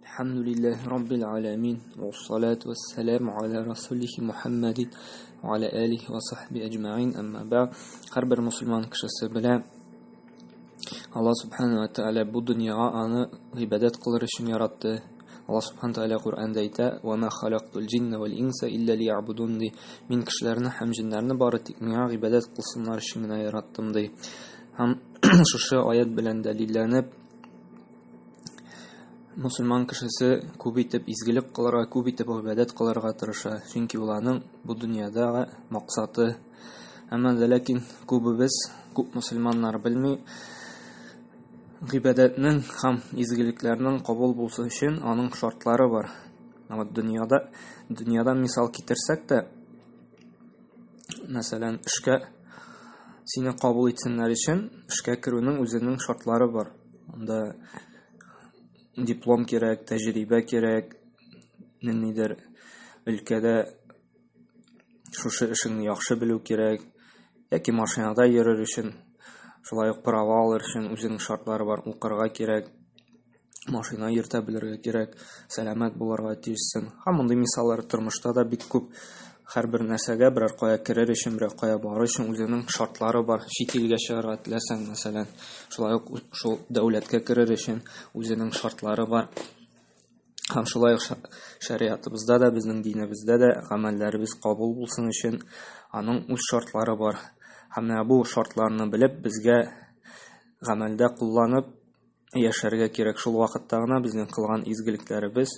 الحمد لله رب العالمين والصلاة والسلام على رسوله محمد وعلى آله وصحبه أجمعين أما بعد خربر مسلمان кішісі біле Allah subhanahu wa ta'ala bu dünyaya anı ibadet kılır için yarattı. Allah subhanahu wa ta'ala Kur'an'da ayta وَمَا خَلَقْتُ الْجِنَّ وَالْإِنْسَ إِلَّا لِيَعْبُدُونَ di min kişilerini hem cinlerini bari tekmeye ibadet kılsınlar için yarattım di. Hem şu ayet bilen delillenip Müslüman kişisi kubitip izgilik kılara, kubitip ibadet kılara tırışa. Çünkü ulanın bu dünyada maksatı. Ama lakin kubimiz, kub Müslümanlar bilmiyor. İbadetinin hem izgiliklerinin kabul bulsun için onun şartları var. Ama dünyada misal getirsek de mesela işke seni kabul etsinler için işke kirinin özünün şartları var. Onda diplom gerek, tecrübe gerek, nedir ülkede şu işini yaxşı bilүү gerek, яки машинада йөрер өчен, шулай ук права алыр өчен үзенең шартлары бар, укырга кирәк, машина йөртә белергә кирәк, сәламәт булырга тиешсең. Һәм мондый мисаллар тормышта да бик күп. Һәрбер нәрсәгә берәр кая керер өчен, берәр кая барыр өчен үзенең шартлары бар. Чит илгә чыгарга теләсәң, мәсәлән, шулай ук шул дәүләткә керер өчен үзенең шартлары бар. Һәм шулай ук шариатыбызда да, безнең динебездә дә гамәлләребез кабул булсын өчен аның үз шартлары бар. Һәм бу шартларны белеп, безгә гамәлдә кулланып яшәргә кирәк. Шул вакытта гына безнең кылган изгелекләребез,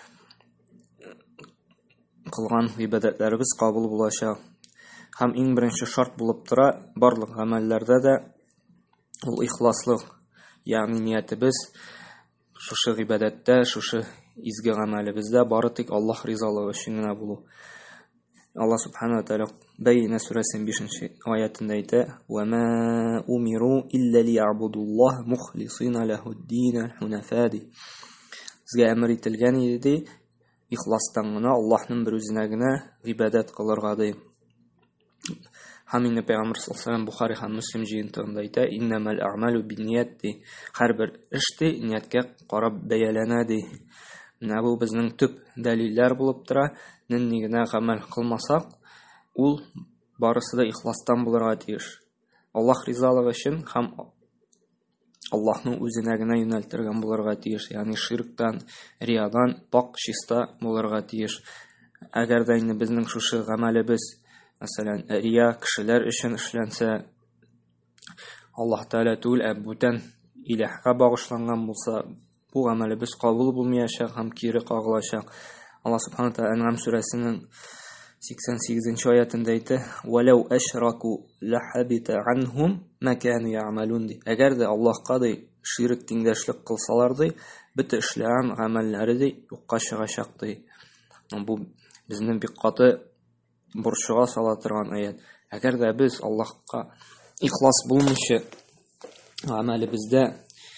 кылган ибадәтләребез кабул булачак. Һәм иң беренче шарт булып тора барлык гамәлләрдә дә ул ихласлык, ягъни ниятебез шушы ибадәттә, шушы изге гамәлебездә бары тик Аллаһ ризалыгы өчен генә булу. Allah subhanahu wa ta'ala Бәйнә сүрәсенең 5-нче аятында әйтә: "Ва-ма умиру илля лиябудуллаһ мухлисина лаһуд-дин хунафади." Безгә әмер ителгән иде, ихластан гына Аллаһның бер үзенә генә ибадат кылырга ди. Һәм инде Пәйгамбер саллаллаһу алейһи ва саллям Бухари һәм Муслим җыентыгында әйтә: "Иннамал аъмалу бинният" ди. Һәрбер эш ди нияткә карап бәяләнә ди. Менә бу безнең төп дәлилләр булып тора. Нинди генә гамәл кылмасак, ул барысы да ихластан булырга тиеш. Аллаһ ризалыгы өчен һәм Аллаһның үзенә генә юнәлтергән булырга тиеш. Ягъни ширктан, риядан пак, чиста булырга тиеш. Әгәр дә инде безнең шушы гамәлебез, мәсәлән, рия кешеләр өчен эшләнсә, Аллаһ Тәгалә түгел, бүтән илаһка багышланган булса, бу гамәлебез кабул булмаячак һәм кире кагылачак. Allah subhanahu wa ta'ala An'am surəsinin 88-ci ayətində aytdı: "Vəlau əşraku lahabita anhum ma kanu ya'malun." Əgər də Allahqa da şirk tengdaşlıq qılsalardı, bütün эшләгән гамәлләре дә юкка чыгачакты. Бу безнең бик каты бурчыга сала торган аят. Әгәр дә без Аллаһка ихлас булмыйча гамәлебездә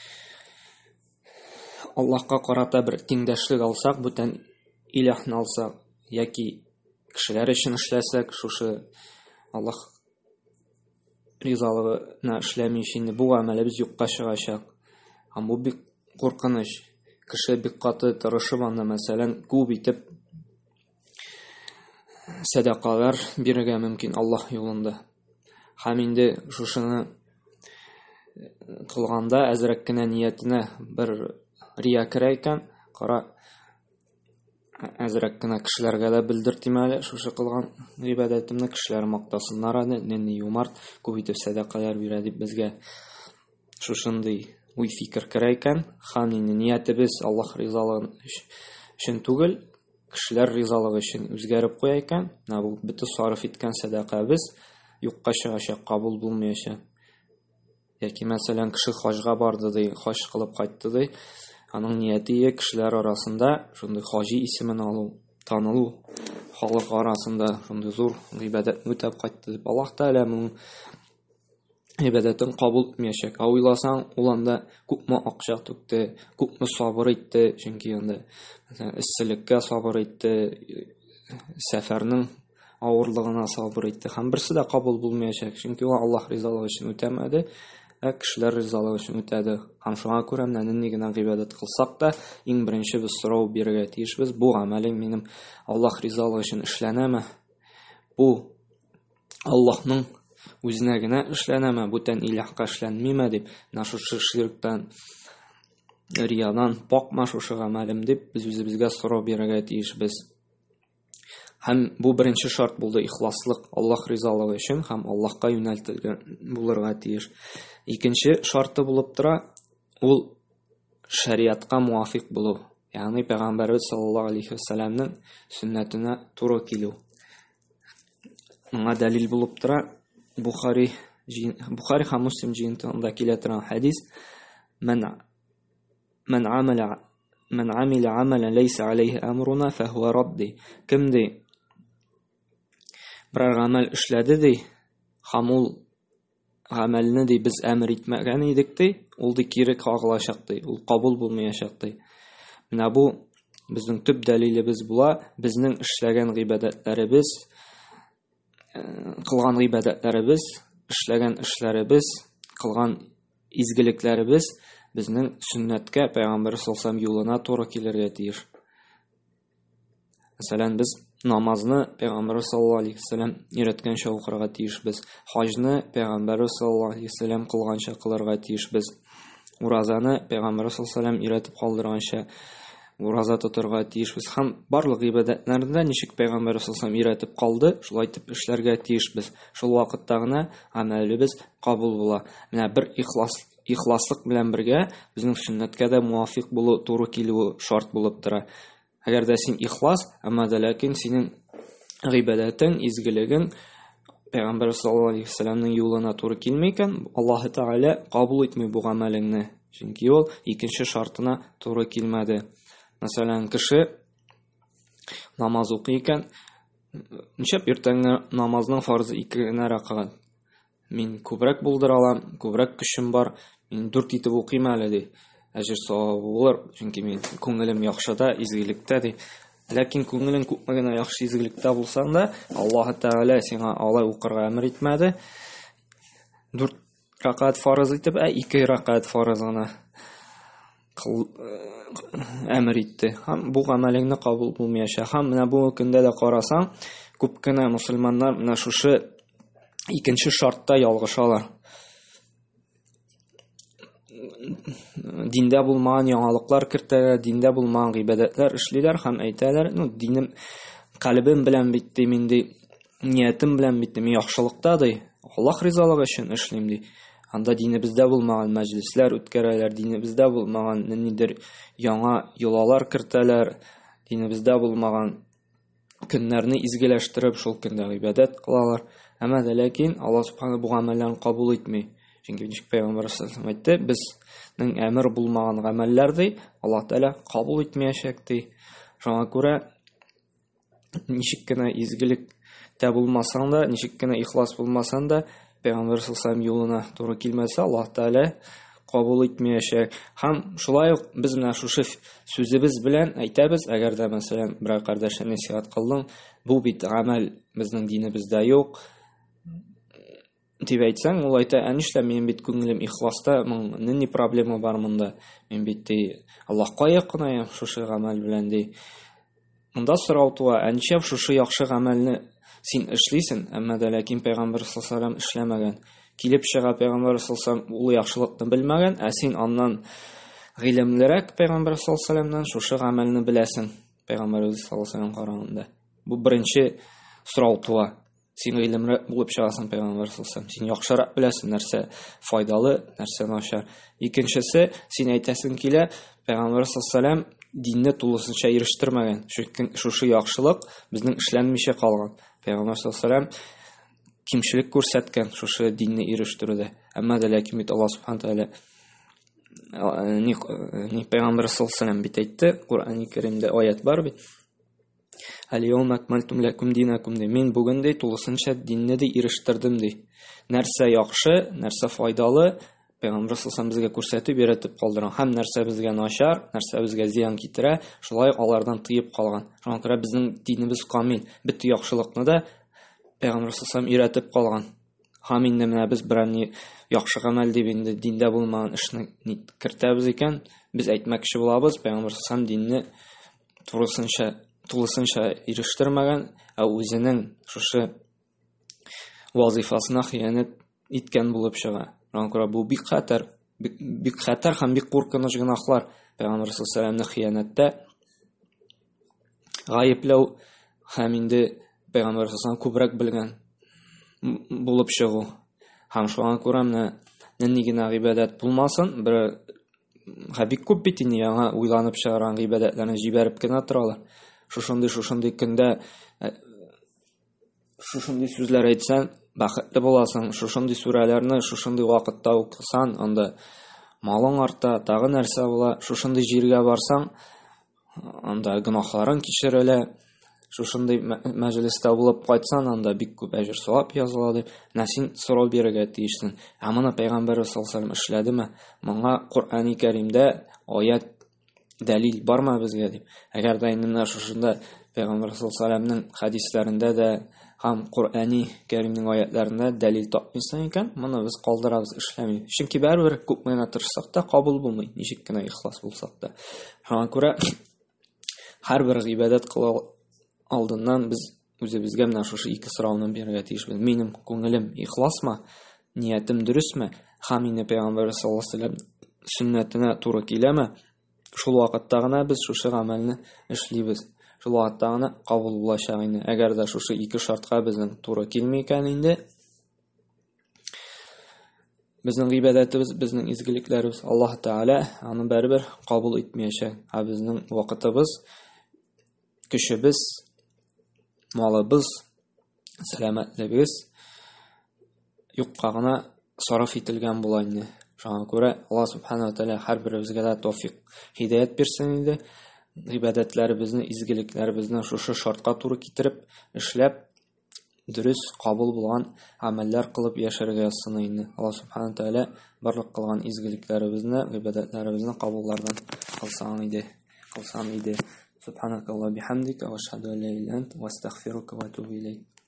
Аллаһка карата бер теңдәшлек алсак, бүтән илаһны алсак, яки кешеләр өчен эшләсәк, шушы Аллаһ ризалыгына эшләмичә инде бу гамәлебез юкка чыгачак. Һәм бу бик куркыныч. Кеше бик каты тырышып анда, мәсәлән, күп итеп садакалар бирергә мөмкин Аллаһ юлында. Һәм инде шушыны кылганда әзрәк кенә ниятенә бер рия керә икән, кара әзрәк кенә кешеләргә дә белдертим әле шушы кылган ибадәтемне, кешеләр мактасыннар аны, нинди юмарт, күп итеп садакалар бирә дип безгә шушындый уй фикер керә икән. Һәм инде ниятебез Аллаһ ризалыгы өчен түгел, кешеләр ризалыгы өчен үзгәреп куя икән. Менә бу бөтен сарыф иткән садакабыз юкка чыгачак, кабул булмаячак. Яки мәсәлән, кеше хаҗга барды ди, хаҗ кылып кайтты ди. Аның нияте кешеләр арасында шундый хаҗи исемен алу, танылу, халык арасында шундый зур ибадәт үтәп кайтты дип. Аллаһ Тәгалә моның ибадәтен кабул итмәячәк. Уйласаң, ул анда күпме акча түкте, күпме сабыр итте, чөнки анда эсселеккә сабыр итте, сәфәрнең авырлыгына сабыр итте. Һәм берсе дә кабул булмаячак, чөнки ул Аллаһ ризалыгы өчен үтәмәде. кешеләр ризалыгы өчен үтәде. Һәм шуңа күрә нинди генә гыйбадәт кылсак та, иң беренче без сорау бирергә тиешбез: бу гамәлем минем Аллаһ ризалыгы өчен эшләнәме? Бу Аллаһның үзенә генә эшләнәме? Бүтән илаһка эшләнмиме дип, шушы ширктән, риядан пакма шушы гамәлем дип без үзебезгә сорау бирергә тиешбез. Һәм бу беренче шарт булды: ихласлык, Аллаһ ризалыгы өчен һәм Аллаһка юнәлтелгән булырга тиеш. Икенче шарты булып тора, ул шариатка муафик булу, ягъни Пәйгамбәрбез саллаллаһу алейхи ва сәлламның сөннәтенә туры килү. Моңа дәлил булып тора Бухари һәм Муслим җыентыгында килә торган хадис: Мен амила амалан лейса алейхи амруна фахуа радди. Кем ди бер гамәл эшләде ди, һәм ул гамәлне ди без әмер итмәгән идек ди, ул ди кире кагылачак ди, ул кабул булмаячак ди. Менә бу безнең төп дәлилебез була. Безнең эшләгән гыйбадәтләребез, кылган гыйбадәтләребез, эшләгән эшләребез, кылган изгелекләребез безнең сөннәткә, Пәйгамбәр саллаллаһу алейхи юлына туры килергә тиеш. Мәсәлән, без намазны Пәйгамбәр саллаллаһу алейхи өйрәткәнчә укырга тиешбез. Хаҗны Пәйгамбәр саллаллаһу алейхи кылганча кылырга тиешбез. Уразаны Пәйгамбәр саллаллаһу алейхи өйрәтеп калдырганча ураза тотырга тиешбез. Һәм барлык гыйбадәтләрдә ничек Пәйгамбәр саллаллаһу алейхи өйрәтеп калды, шулай итеп эшләргә тиешбез. Шул вакытта гына гамәлебез кабул була. Менә бер ихласлык белән бергә безнең сөннәткә дә муафик булу, туры килү шарт булып тора. Әгәр дә син ихлас, әмма дә ләкин синең гыйбадәтең, изгелегең Пәйгамбәр саллаллаһу алейхи ва сәлламның юлына туры килми икән, Аллаһ Тәгалә кабул итми бу гамәлеңне. Чөнки ул икенче шартына туры килмәде. Мәсәлән, кеше намаз укый икән, ничек иртәнге намазның фарзы 2 генә рәкъгат. Мин күбрәк булдыра алам, күбрәк көчем бар, мин 4 итеп укыйм әле ди. Әҗер савабы булыр, чөнки мин күңелем яхшыда, изгелектә ди. Ләкин күңелең күпме генә яхшы изгелектә булсаң да, Аллаһ Тәгалә сиңа алай укырга әмер итмәде. 4 рәкъгат фарыз итеп, 2 рәкъгат фарыз гына әмер итте. Һәм бу гамәлеңне кабул булмаячак. Һәм менә бу көндә дә карасаң, күп кенә мусламаннар менә шушы икенче шартта ялгышалар. Диндә булмаган яңалыклар кертәләр, диндә булмаган гыйбадәтләр эшлиләр һәм әйтәләр: "Динем, калбым белән бит ди, мин ди, ниятем белән бит ди, мин яхшылыкта ди, Аллаһ ризалыгы өчен эшлим ди." Анда динебездә булмаган мәҗлесләр үткәрәләр, динебездә булмаган нидер яңа йолалар кертәләр, динебездә булмаган көннәрне изгеләштереп, шул көндә гыйбадәт кылалар. Әмма дә ләкин Аллаһ субхана бу гамәлләрне кабул итми. Чөнки ничек Пәйгамбәр саллаллаһу алейхи әйтте, безнең әмер булмаган гамәлләрне Аллаһ Тәгалә кабул итмәячәк ди. Шуңа күрә ничек кенә изгелектә булмасаң да, ничек кенә ихлас булмасаң да, Пәйгамбәр саллаллаһу алейхи юлына туры килмәсә, Аллаһ Тәгалә кабул итмәячәк. Һәм шулай ук без менә шушы сүзебез белән әйтәбез, әгәр дә мәсәлән бер кардәшне нәсихат кылдың, бу бит гамәл безнең динебездә юк дип әйтсәң, ул әйтә: "Нишлә мин бит күңелем ихласта, нинди проблема бар монда? Мин бит Аллаһка якынаям шушы гамәл белән" ди. Монда сорау туа: "Нишләп шушы яхшы гамәлне син эшлисең, әмма дә ләкин Пәйгамбәр саллаллаһу алейхи эшләмәгән? Килеп чыга Пәйгамбәр саллаллаһу алейхи ул яхшылыкны белмәгән, ә син аннан гыйлемлерәк Пәйгамбәр саллаллаһу алейхи шушы гамәлне беләсең Пәйгамбәр саллаллаһу алейхи караганда." Бу беренче сорау туа. Син гыйлемрәк булып чыгасың Пәйгамбәр саллаллаһу алейхи син яхшырак беләсең, нәрсә файдалы, нәрсә начар. Икенчесе, син әйтәсең килә, Пәйгамбәр саллаллаһу алейхи динне тулысынча ирештергән. Шушы яхшылык безнең эшләнмичә калган. Пәйгамбәр саллаллаһу алейхи кимчелек күрсәткән шушы динне ирештерүдә. Әмма дә ләкин бит Аллаһ субхана тәгалә Пәйгамбәр саллаллаһу алейхи бит әйтте, Куръан-ы Кәримдә аят бар бит: "Ал-йаума акмалту лакум динакум" ди. Мин бүген ди тулысынча динне ди ирештердем ди. Нәрсә яхшы, нәрсә файдалы, Пәйгамбәр саллаллаһу алейхи безгә күрсәтеп өйрәтеп калдырган. Һәм нәрсә безгә начар, нәрсә безгә зыян китерә, шулай алардан тыеп калган. Шуңа күрә безнең динебез камил. Бөтен яхшылыкны да Пәйгамбәр саллаллаһу алейхи өйрәтеп калган. Һәм инде менә без берәр яхшы гамәл дип инде диндә булмаган эшне кертәбез икән, без әйтмәкче булабыз, Пәйгамбер сам динне тулысынча ирештермәгән, ә үзенең шушы вазифасына хыянәт иткән булып чыга. Шуңа күрә бу бик хәтәр һәм бик куркыныч гөнаһлар. Пәйгамбер саллаллаһу хыянәттә гаепләү һәм инде Пәйгамбер саллаллаһу күбрәк белгән булып чыгу. Һәм шуңа күрә менә нинди генә гыйбадәт булмасын, бер бик күп бит инде яңа уйланып чыгарган гыйбадәтләрне җибәреп кенә торалар. Шушындый көндә шушындый сүзләр әйтсәң, бәхетле буласың. Шушындый сүрәләрне шушындый вакытта укысаң, анда малың арта, тагы нәрсә була. Шушындый җиргә барсаң, анда гөнаһларың кичерелә. Шушындый мәҗлестә булып кайтсаң, анда бик күп әҗр савап языла дип, син сорау бирергә тиешсең. Ә моны Пәйгамбер саллаллаһу алейһи ва саллям эшләдеме? Моңа Коръәни Кәримдә аят дәлил бармы безгә дип. Әгәр дә инде менә шушында Пәйгамбер саллаллаһу алейһи ва саллямның хәдисләрендә дә һәм Коръәни Кәримнең аятьләрендә дәлил тапмыйсың икән, моны без калдырабыз, эшләмибез. Чөнки барыбер күп генә тырышсак та кабул булмый, ничек кенә ихлас булсак та. Шуңа күрә һәрбер гыйбадәт кылу алдыннан без үзебезгә менә шушы ике сорауны бирергә тиешбез. Минем күңелем ихласмы, ниятем дөресме, һәм мине Пәйгамбер саллаллаһу алейһи ва саллям сөннәтенә туры киләме? Шул вакытта гына без шушы гамәлне эшлибез. Шул вакытта гына кабул булачак инде. Әгәр дә шушы ике шартка безнең туры килми икән инде, безнең гыйбадәтебез, безнең изгелекләребез Аллаһ Тәгалә аны барыбер кабул итмәячәк. Ә безнең вакытыбыз, көчебез, малыбыз, сәламәтлегебез юкка гына сарыф ителгән була инде. Шуңа күрә Аллаһ Субханаһу ва Тәгалә һәрберебезгә дә тәүфыйк, һидаят бирсен инде. Гыйбадәтләребезне, изгелекләребезне шушы шартка туры китереп, эшләп, дөрес кабул булган гамәлләр кылып яшәргә язсын инде. Аллаһ Субханаһу ва Тәгалә барлык кылган изгелекләребезне, гыйбадәтләребезне кабуллардан кылсын иде. Субханакаллаһу бихамдика ва ашһаду ан ла илаха илля анта ва астагфирука ва атубу илейк.